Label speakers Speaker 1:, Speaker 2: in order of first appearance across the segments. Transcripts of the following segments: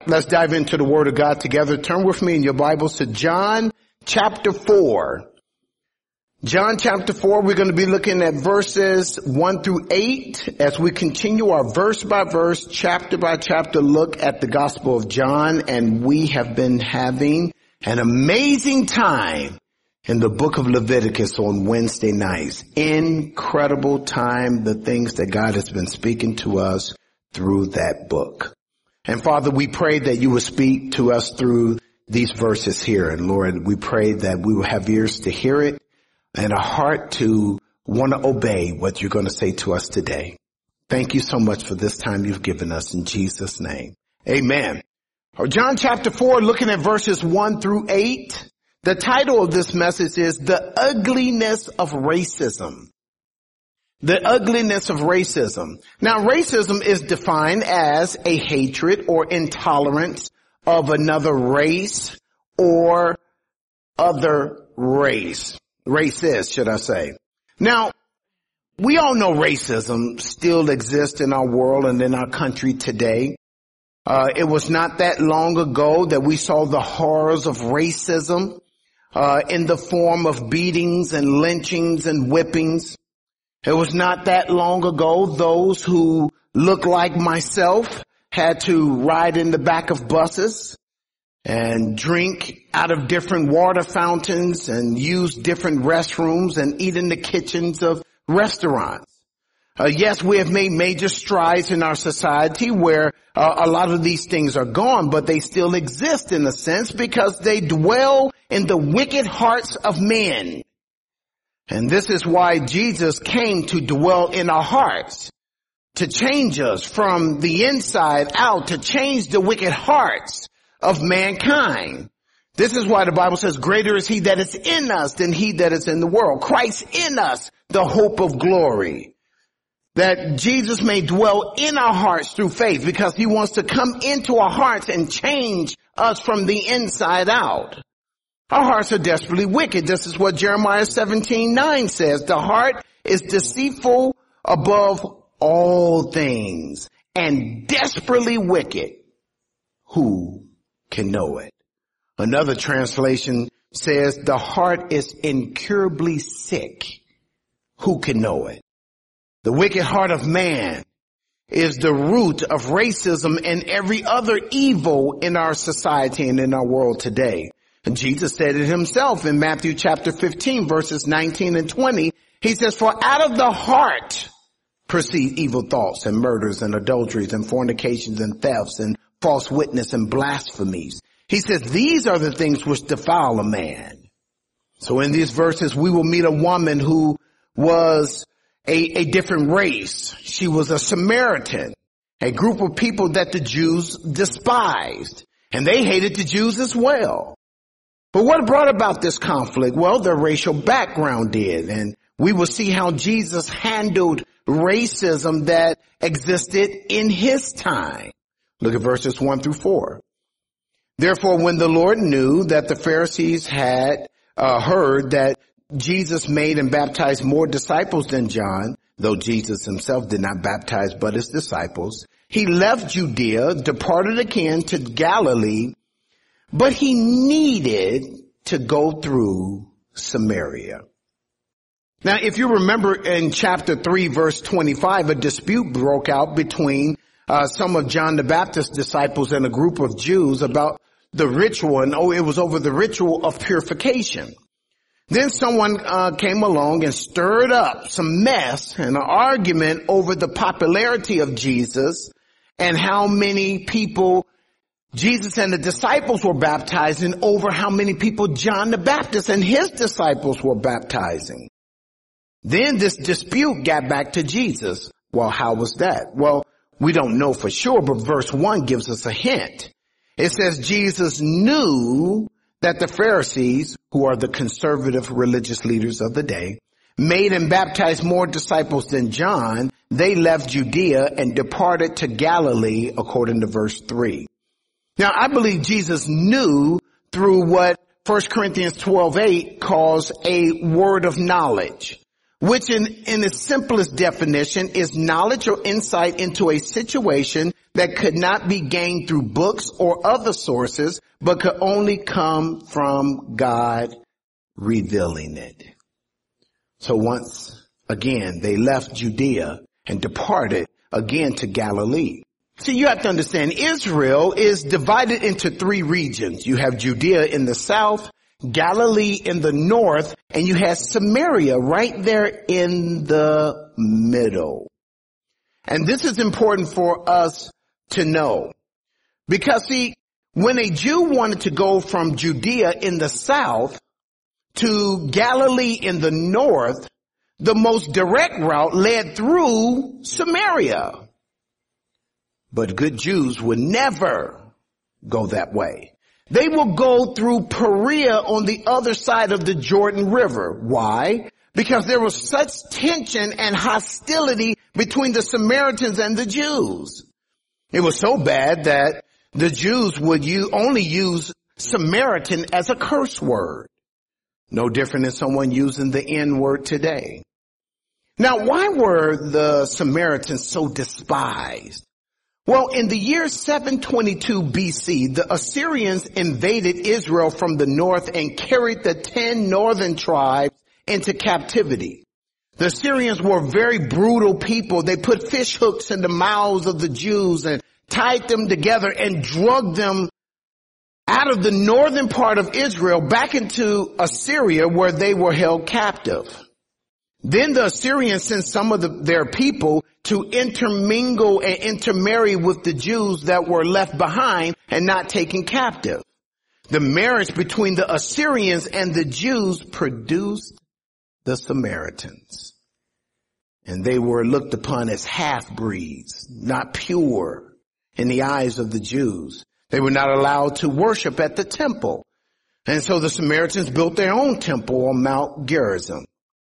Speaker 1: Let's dive into the Word of God together. Turn with me in your Bibles to John chapter 4. John chapter 4, we're going to be looking at verses 1 through 8 as we continue our verse by verse, chapter by chapter look at the Gospel of John. And we have been having an amazing time in the book of Leviticus on Wednesday nights. Incredible time, the things that God has been speaking to us through that book. And Father, we pray that you will speak to us through these verses here. And Lord, we pray that we will have ears to hear it and a heart to want to obey what you're going to say to us today. Thank you so much for this time you've given us in Jesus' name. Amen. John chapter 4, looking at verses 1 through 8. The title of this message is The Ugliness of Racism. The ugliness of racism. Now, racism is defined as a hatred or intolerance of another race or other race. Races, should I say. Now, we all know racism still exists in our world and in our country today. It was not that long ago that we saw the horrors of racism in the form of beatings and lynchings and whippings. It was not that long ago those who look like myself had to ride in the back of buses and drink out of different water fountains and use different restrooms and eat in the kitchens of restaurants. Yes, we have made major strides in our society where a lot of these things are gone, but they still exist in a sense because they dwell in the wicked hearts of men. And this is why Jesus came to dwell in our hearts, to change us from the inside out, to change the wicked hearts of mankind. This is why the Bible says, greater is he that is in us than he that is in the world. Christ in us, the hope of glory. That Jesus may dwell in our hearts through faith because he wants to come into our hearts and change us from the inside out. Our hearts are desperately wicked. This is what Jeremiah 17:9 says. The heart is deceitful above all things and desperately wicked. Who can know it? Another translation says the heart is incurably sick. Who can know it? The wicked heart of man is the root of racism and every other evil in our society and in our world today. And Jesus said it himself in Matthew chapter 15, verses 19 and 20. He says, for out of the heart proceed evil thoughts and murders and adulteries and fornications and thefts and false witness and blasphemies. He says, these are the things which defile a man. So in these verses, we will meet a woman who was a different race. She was a Samaritan, a group of people that the Jews despised, and they hated the Jews as well. But what brought about this conflict? Well, their racial background did, and we will see how Jesus handled racism that existed in his time. Look at verses 1 through 4. Therefore, when the Lord knew that the Pharisees had heard that Jesus made and baptized more disciples than John, though Jesus himself did not baptize but his disciples, he left Judea, departed again to Galilee, but he needed to go through Samaria. Now, if you remember in chapter 3, verse 25, a dispute broke out between some of John the Baptist's disciples and a group of Jews about the ritual, and it was over the ritual of purification. Then someone came along and stirred up some mess and an argument over the popularity of Jesus and how many people Jesus and the disciples were baptizing over how many people John the Baptist and his disciples were baptizing. Then this dispute got back to Jesus. Well, how was that? Well, we don't know for sure, but verse 1 gives us a hint. It says Jesus knew that the Pharisees, who are the conservative religious leaders of the day, made and baptized more disciples than John. They left Judea and departed to Galilee, according to verse 3. Now, I believe Jesus knew through what 1 Corinthians 12:8 calls a word of knowledge, which in its simplest definition is knowledge or insight into a situation that could not be gained through books or other sources, but could only come from God revealing it. So once again, they left Judea and departed again to Galilee. See, you have to understand, Israel is divided into three regions. You have Judea in the south, Galilee in the north, and you have Samaria right there in the middle. And this is important for us to know. Because see, when a Jew wanted to go from Judea in the south to Galilee in the north, the most direct route led through Samaria. But good Jews would never go that way. They will go through Perea on the other side of the Jordan River. Why? Because there was such tension and hostility between the Samaritans and the Jews. It was so bad that the Jews would only use Samaritan as a curse word. No different than someone using the N word today. Now, why were the Samaritans so despised? Well, in the year 722 BC, the Assyrians invaded Israel from the north and carried the 10 northern tribes into captivity. The Assyrians were very brutal people. They put fish hooks in the mouths of the Jews and tied them together and drugged them out of the northern part of Israel back into Assyria, where they were held captive. Then the Assyrians sent some of their people to intermingle and intermarry with the Jews that were left behind and not taken captive. The marriage between the Assyrians and the Jews produced the Samaritans. And they were looked upon as half-breeds, not pure in the eyes of the Jews. They were not allowed to worship at the temple. And so the Samaritans built their own temple on Mount Gerizim.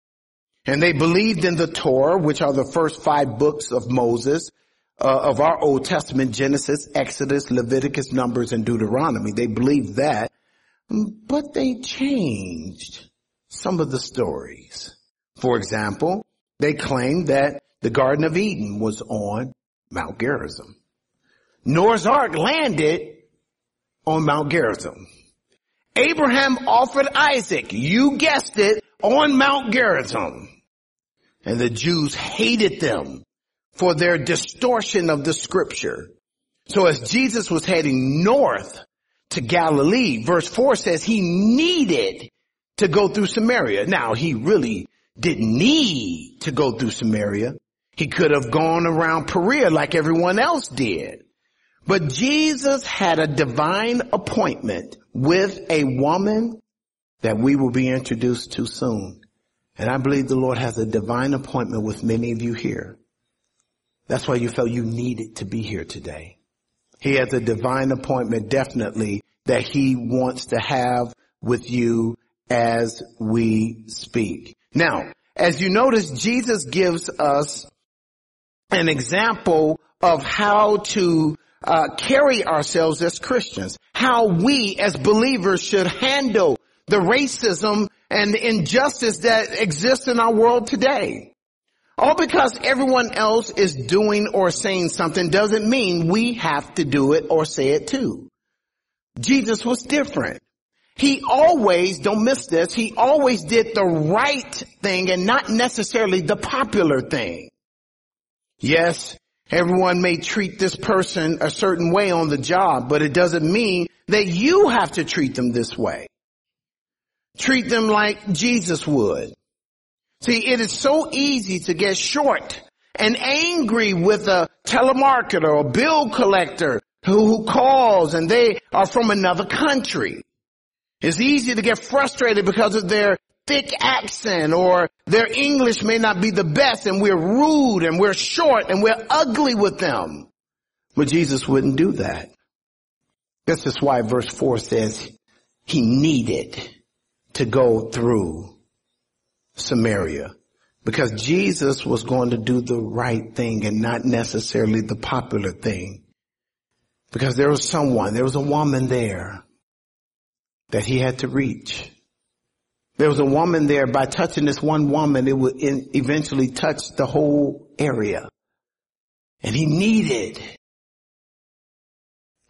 Speaker 1: And they believed in the Torah, which are the first 5 books of Moses, of our Old Testament, Genesis, Exodus, Leviticus, Numbers, and Deuteronomy. They believed that, but they changed some of the stories. For example, they claimed that the Garden of Eden was on Mount Gerizim. Noah's Ark landed on Mount Gerizim. Abraham offered Isaac, you guessed it, on Mount Gerizim. And the Jews hated them for their distortion of the scripture. So as Jesus was heading north to Galilee, verse 4 says he needed to go through Samaria. Now, he really didn't need to go through Samaria. He could have gone around Perea like everyone else did. But Jesus had a divine appointment with a woman that we will be introduced to soon. And I believe the Lord has a divine appointment with many of you here. That's why you felt you needed to be here today. He has a divine appointment, definitely, that he wants to have with you as we speak. Now, as you notice, Jesus gives us an example of how to carry ourselves as Christians, how we as believers should handle the racism and the injustice that exists in our world today. All because everyone else is doing or saying something doesn't mean we have to do it or say it too. Jesus was different. He always, don't miss this, he always did the right thing and not necessarily the popular thing. Yes, everyone may treat this person a certain way on the job, but it doesn't mean that you have to treat them this way. Treat them like Jesus would. See, it is so easy to get short and angry with a telemarketer or bill collector who calls and they are from another country. It's easy to get frustrated because of their thick accent or their English may not be the best and we're rude and we're short and we're ugly with them. But Jesus wouldn't do that. This is why verse 4 says he needed to go through Samaria, because Jesus was going to do the right thing and not necessarily the popular thing. Because there was a woman there that he had to reach. There was a woman there. By touching this one woman, it would eventually touch the whole area. And he needed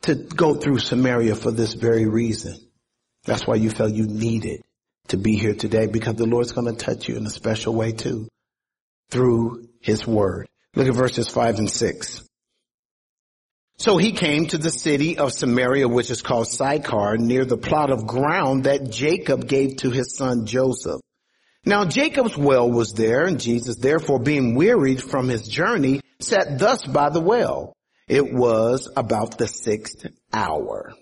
Speaker 1: to go through Samaria for this very reason. That's why you felt you needed to be here today, because the Lord's going to touch you in a special way too, through his word. Look at verses 5 and 6. So he came to the city of Samaria, which is called Sychar, near the plot of ground that Jacob gave to his son Joseph. Now Jacob's well was there, and Jesus, therefore, being wearied from his journey, sat thus by the well. It was about the 6th hour.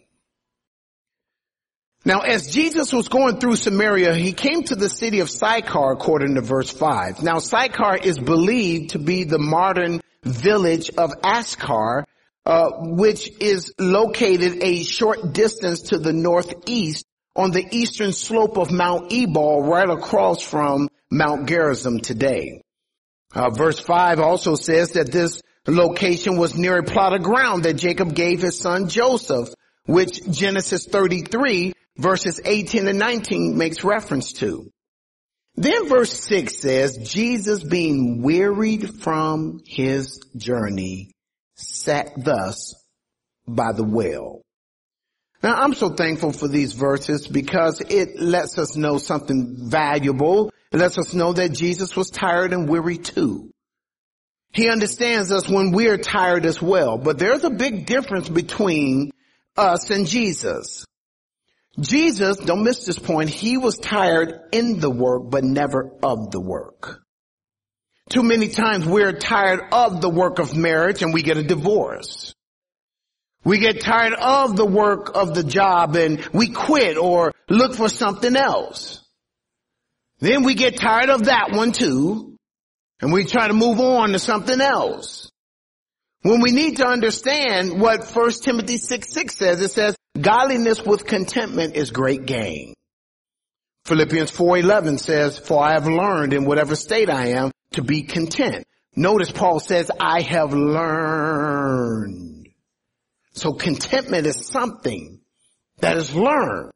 Speaker 1: Now, as Jesus was going through Samaria, he came to the city of Sychar, according to verse 5. Now, Sychar is believed to be the modern village of Ascar, which is located a short distance to the northeast on the eastern slope of Mount Ebal, right across from Mount Gerizim today. Verse 5 also says that this location was near a plot of ground that Jacob gave his son Joseph, which Genesis 33 verses 18 and 19 makes reference to. Then verse 6 says, Jesus, being wearied from his journey, sat thus by the well. Now, I'm so thankful for these verses because it lets us know something valuable. It lets us know that Jesus was tired and weary too. He understands us when we're tired as well. But there's a big difference between us and Jesus. Jesus, don't miss this point, he was tired in the work, but never of the work. Too many times we're tired of the work of marriage and we get a divorce. We get tired of the work of the job and we quit or look for something else. Then we get tired of that one too, and we try to move on to something else. When we need to understand what 1 Timothy 6:6 says, it says, godliness with contentment is great gain. Philippians 4:11 says, for I have learned in whatever state I am to be content. Notice Paul says, I have learned. So contentment is something that is learned.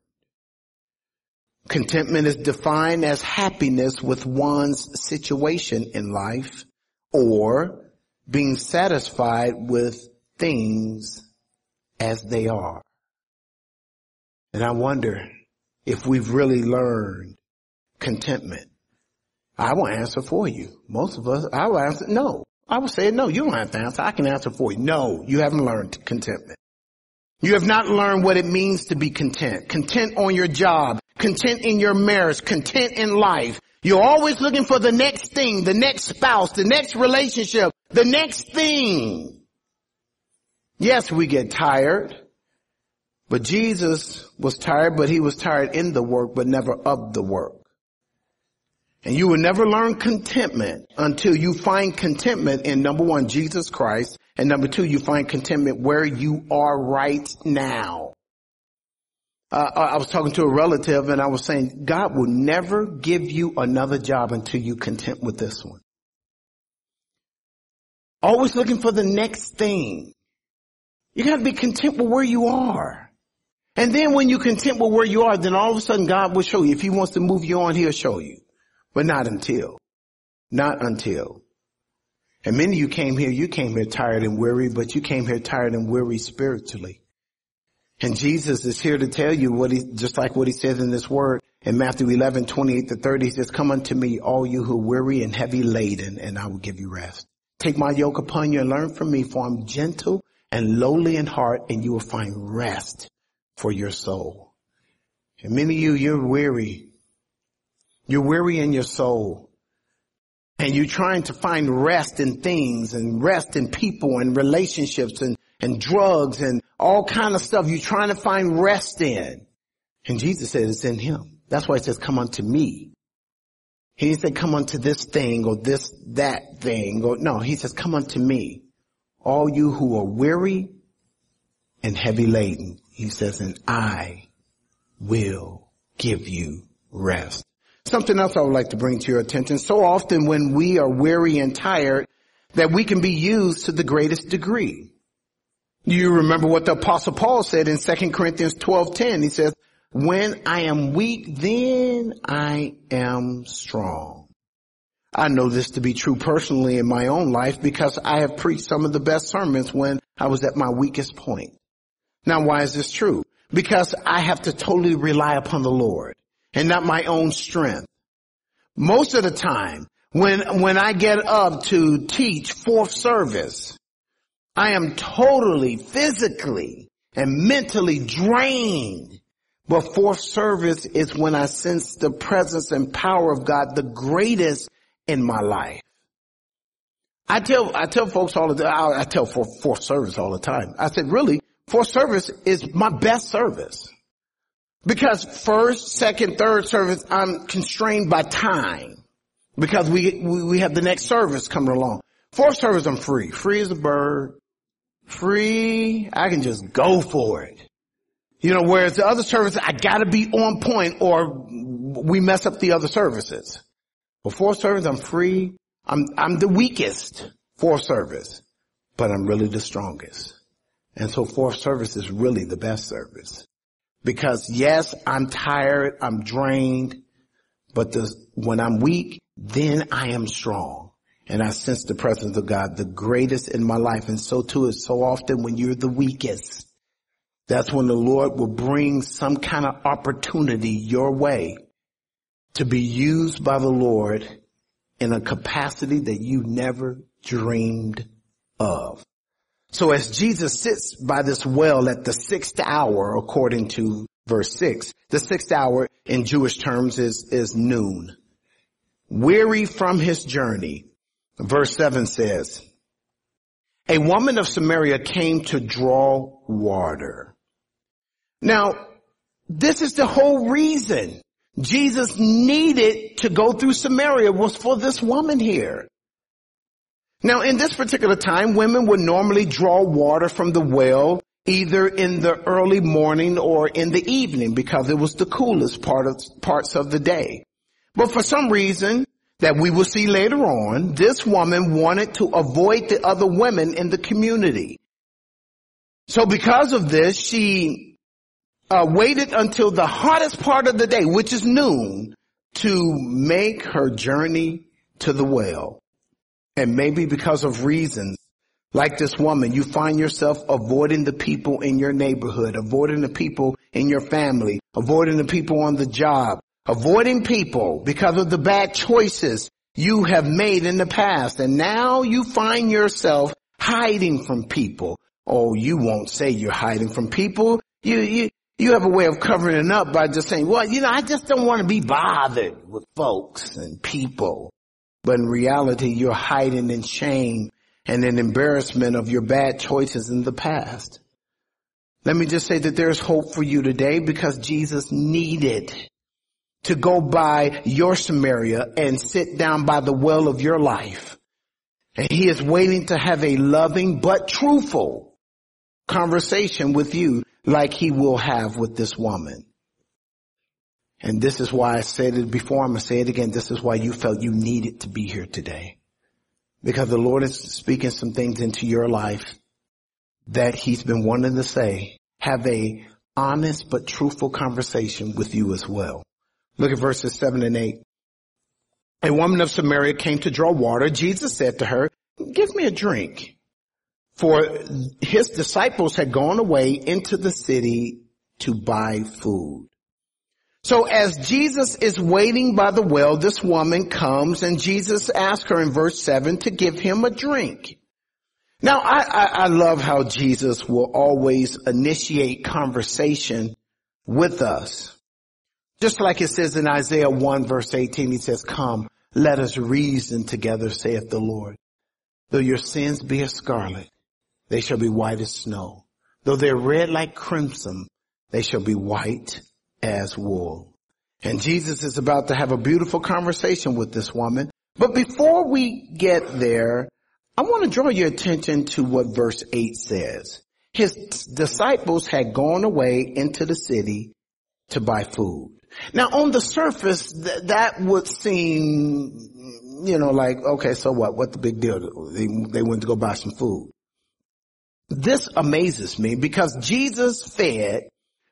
Speaker 1: Contentment is defined as happiness with one's situation in life or being satisfied with things as they are. And I wonder if we've really learned contentment. I will answer for you. Most of us, I will answer no. I will say no, you don't have to answer. I can answer for you. No, you haven't learned contentment. You have not learned what it means to be content. Content on your job, content in your marriage, content in life. You're always looking for the next thing, the next spouse, the next relationship, the next thing. Yes, we get tired. But Jesus was tired, but he was tired in the work, but never of the work. And you will never learn contentment until you find contentment in, number one, Jesus Christ, and number two, you find contentment where you are right now. I was talking to a relative and I was saying, God will never give you another job until you're content with this one. Always looking for the next thing. You got to be content with where you are. And then when you're content with where you are, then all of a sudden God will show you. If he wants to move you on, he'll show you. But not until. Not until. And many of you came here tired and weary, but you came here tired and weary spiritually. And Jesus is here to tell you just like what he says in this word in Matthew 11:28-30, he says, come unto me, all you who are weary and heavy laden, and I will give you rest. Take my yoke upon you and learn from me, for I'm gentle and lowly in heart, and you will find rest for your soul. And many of you, you're weary. You're weary in your soul. And you're trying to find rest in things and rest in people and relationships and drugs and all kind of stuff you're trying to find rest in. And Jesus said it's in him. That's why he says, come unto me. He didn't say come unto this thing or that thing. Or no, he says, come unto me. All you who are weary and heavy laden. He says, and I will give you rest. Something else I would like to bring to your attention. So often when we are weary and tired, that we can be used to the greatest degree. You remember what the Apostle Paul said in 2 Corinthians 12:10. He says, when I am weak, then I am strong. I know this to be true personally in my own life because I have preached some of the best sermons when I was at my weakest point. Now, why is this true? Because I have to totally rely upon the Lord and not my own strength. Most of the time, when I get up to teach fourth service, I am totally physically and mentally drained. But fourth service is when I sense the presence and power of God, the greatest in my life. I tell folks all the time, I tell fourth service all the time. I said, really, fourth service is my best service. Because first, second, third service, I'm constrained by time. Because we have the next service coming along. Fourth service, I'm free. Free as a bird. Free. I can just go for it. You know, whereas the other services, I gotta be on point or we mess up the other services. But fourth service, I'm free. I'm the weakest fourth service, but I'm really the strongest. And so fourth service is really the best service. Because yes, I'm tired, I'm drained, but when I'm weak, then I am strong. And I sense the presence of God, the greatest in my life. And so too is so often when you're the weakest. That's when the Lord will bring some kind of opportunity your way to be used by the Lord in a capacity that you never dreamed of. So as Jesus sits by this well at the sixth hour, according to verse 6, the sixth hour in Jewish terms is noon. Weary from his journey, verse 7 says, a woman of Samaria came to draw water. Now, this is the whole reason Jesus needed to go through Samaria was for this woman here. Now, in this particular time, women would normally draw water from the well either in the early morning or in the evening because it was the coolest parts of the day. But for some reason that we will see later on, this woman wanted to avoid the other women in the community. So because of this, she waited until the hottest part of the day, which is noon, to make her journey to the well. And maybe because of reasons like this woman, you find yourself avoiding the people in your neighborhood, avoiding the people in your family, avoiding the people on the job, avoiding people because of the bad choices you have made in the past. And now you find yourself hiding from people. Oh, you won't say you're hiding from people. You have a way of covering it up by just saying, well, I just don't want to be bothered with folks and people. But in reality, you're hiding in shame and in embarrassment of your bad choices in the past. Let me just say that there's hope for you today because Jesus needed to go by your Samaria and sit down by the well of your life. And he is waiting to have a loving but truthful conversation with you like he will have with this woman. And this is why I said it before. I'm going to say it again. This is why you felt you needed to be here today. Because the Lord is speaking some things into your life that he's been wanting to say. Have a honest but truthful conversation with you as well. Look at verses 7 and 8. A woman of Samaria came to draw water. Jesus said to her, give me a drink. For his disciples had gone away into the city to buy food. So as Jesus is waiting by the well, this woman comes and Jesus asks her in verse 7 to give him a drink. Now, I love how Jesus will always initiate conversation with us. Just like it says in Isaiah 1 verse 18, he says, come, let us reason together, saith the Lord. Though your sins be as scarlet, they shall be white as snow. Though they're red like crimson, they shall be white as wool. And Jesus is about to have a beautiful conversation with this woman. But before we get there, I want to draw your attention to what verse 8 says. His disciples had gone away into the city to buy food. Now, on the surface, that would seem, like, okay, so what? What the big deal? They went to go buy some food. This amazes me because Jesus fed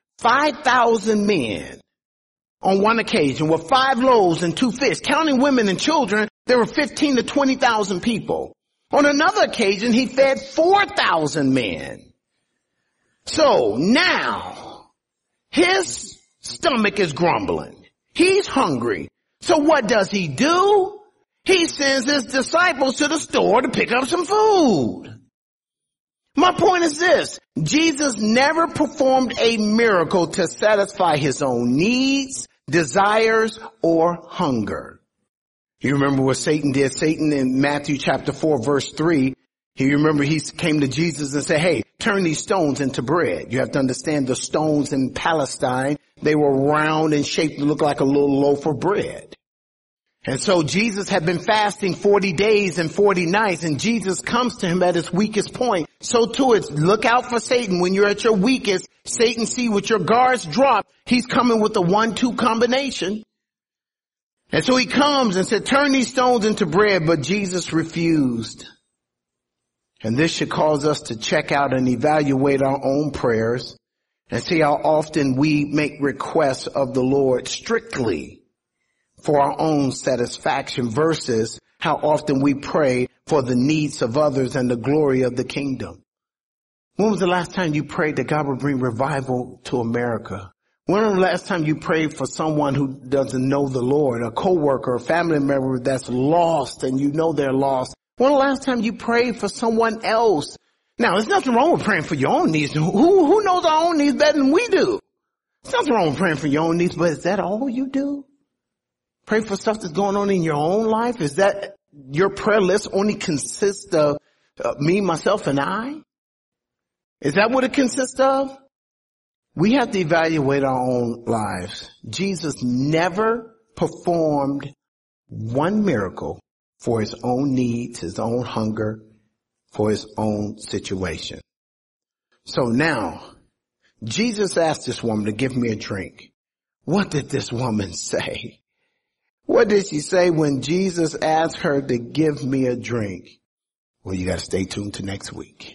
Speaker 1: 5,000 men on one occasion with 5 loaves and 2 fish. Counting women and children, there were 15 to 20,000 people. On another occasion, he fed 4,000 men. So now his stomach is grumbling. He's hungry. So what does he do? He sends his disciples to the store to pick up some food. My point is this: Jesus never performed a miracle to satisfy his own needs, desires, or hunger. You remember what Satan did? Satan in Matthew chapter 4 verse 3, he came to Jesus and said, hey, turn these stones into bread. You have to understand the stones in Palestine, they were round and shaped to look like a little loaf of bread. And so Jesus had been fasting 40 days and 40 nights, and Jesus comes to him at his weakest point. So too, it's look out for Satan. When you're at your weakest, Satan see with your guards drop, he's coming with a 1-2 combination. And so he comes and said, turn these stones into bread, but Jesus refused. And this should cause us to check out and evaluate our own prayers and see how often we make requests of the Lord strictly for our own satisfaction versus how often we pray for the needs of others and the glory of the kingdom. When was the last time you prayed that God would bring revival to America? When was the last time you prayed for someone who doesn't know the Lord, a coworker, a family member that's lost and you know they're lost? When was the last time you prayed for someone else? Now, there's nothing wrong with praying for your own needs. Who knows our own needs better than we do? There's nothing wrong with praying for your own needs, but is that all you do? Pray for stuff that's going on in your own life? Is that your prayer list only consists of me, myself, and I? Is that what it consists of? We have to evaluate our own lives. Jesus never performed one miracle for his own needs, his own hunger, for his own situation. So now, Jesus asked this woman to give me a drink. What did this woman say? What did she say when Jesus asked her to give me a drink? Well, you got to stay tuned to next week.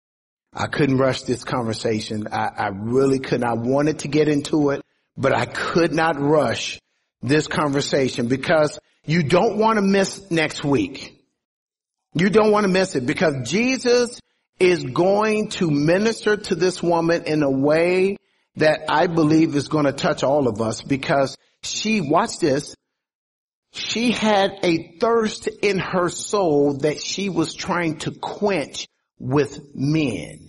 Speaker 1: I couldn't rush this conversation. I really couldn't. I wanted to get into it, but I could not rush this conversation because you don't want to miss next week. You don't want to miss it because Jesus is going to minister to this woman in a way that I believe is going to touch all of us because watch this, she had a thirst in her soul that she was trying to quench with men.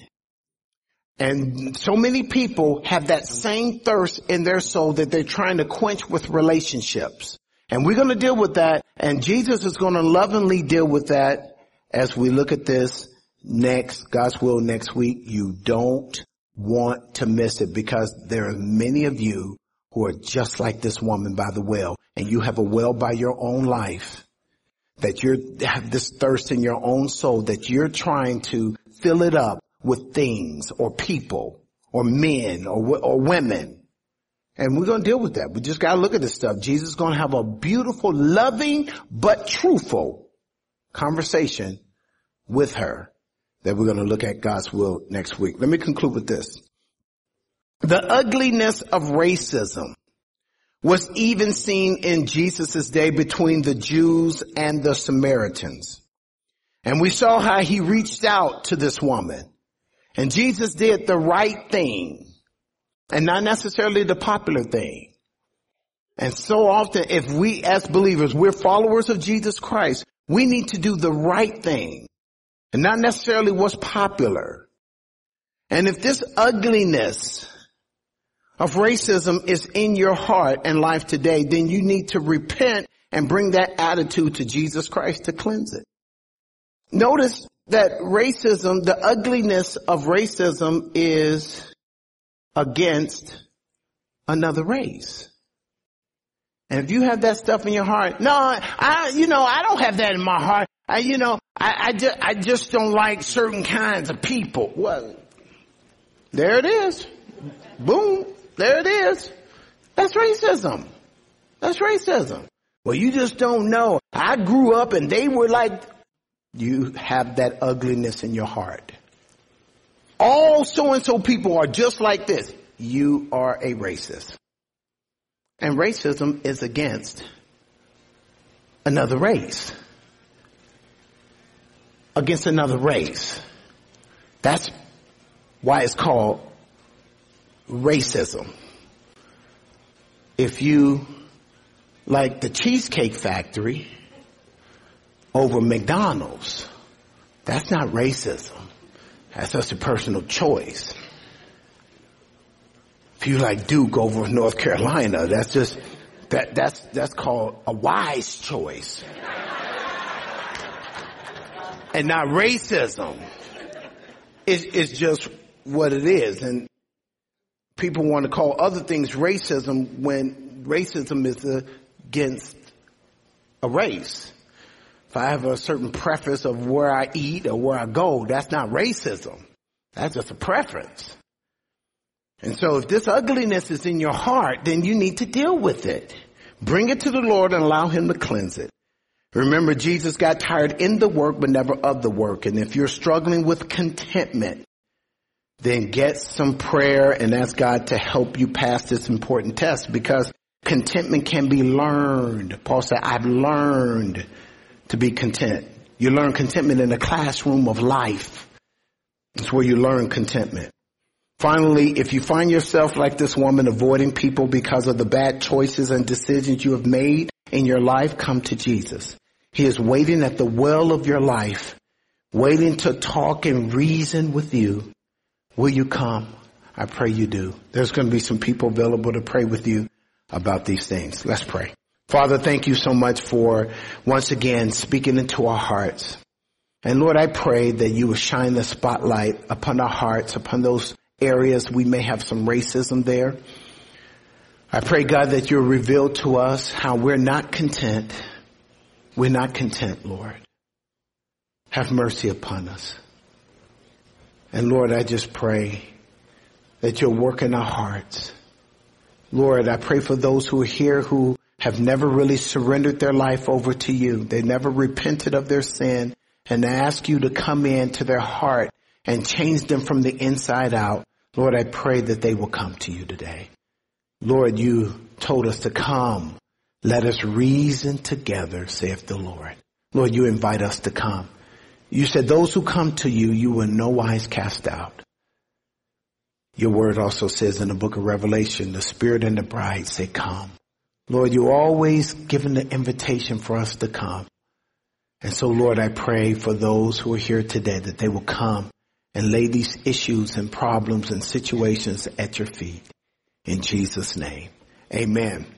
Speaker 1: And so many people have that same thirst in their soul that they're trying to quench with relationships. And we're going to deal with that. And Jesus is going to lovingly deal with that as we look at this God's will next week. You don't want to miss it because there are many of you who are just like this woman by the well. And you have a well by your own life that you have this thirst in your own soul that you're trying to fill it up with things or people or men or women. And we're going to deal with that. We just got to look at this stuff. Jesus is going to have a beautiful, loving, but truthful conversation with her that we're going to look at God's will next week. Let me conclude with this. The ugliness of racism was even seen in Jesus' day between the Jews and the Samaritans. And we saw how he reached out to this woman. And Jesus did the right thing and not necessarily the popular thing. And so often, if we as believers, we're followers of Jesus Christ, we need to do the right thing and not necessarily what's popular. And if this ugliness of racism is in your heart and life today, then you need to repent and bring that attitude to Jesus Christ to cleanse it. Notice that racism, the ugliness of racism is against another race. And if you have that stuff in your heart, no, I don't have that in my heart. I just don't like certain kinds of people. Well, there it is. Boom. There it is. That's racism. That's racism. Well, you just don't know. I grew up and they were like, you have that ugliness in your heart. All so-and-so people are just like this. You are a racist. And racism is against another race. Against another race. That's why it's called racism. If you like the Cheesecake Factory over McDonald's, that's not racism. That's just a personal choice. If you like Duke over North Carolina, that's called a wise choice. And not racism. It's just what it is. And people want to call other things racism when racism is against a race. If I have a certain preference of where I eat or where I go, that's not racism. That's just a preference. And so if this ugliness is in your heart, then you need to deal with it. Bring it to the Lord and allow him to cleanse it. Remember, Jesus got tired in the work, but never of the work. And if you're struggling with contentment, then get some prayer and ask God to help you pass this important test, because contentment can be learned. Paul said, I've learned to be content. You learn contentment in the classroom of life. It's where you learn contentment. Finally, if you find yourself like this woman, avoiding people because of the bad choices and decisions you have made in your life, come to Jesus. He is waiting at the well of your life, waiting to talk and reason with you. Will you come? I pray you do. There's going to be some people available to pray with you about these things. Let's pray. Father, thank you so much for once again speaking into our hearts. And Lord, I pray that you will shine the spotlight upon our hearts, upon those areas we may have some racism there. I pray, God, that you'll reveal to us how we're not content. We're not content, Lord. Have mercy upon us. And Lord, I just pray that you'll work in our hearts. Lord, I pray for those who are here who have never really surrendered their life over to you. They never repented of their sin, and I ask you to come into their heart and change them from the inside out. Lord, I pray that they will come to you today. Lord, you told us to come. Let us reason together, saith the Lord. Lord, you invite us to come. You said those who come to you, you will in no wise cast out. Your word also says in the book of Revelation, the Spirit and the bride say, come. Lord, you always given the invitation for us to come. And so, Lord, I pray for those who are here today that they will come and lay these issues and problems and situations at your feet. In Jesus' name, amen.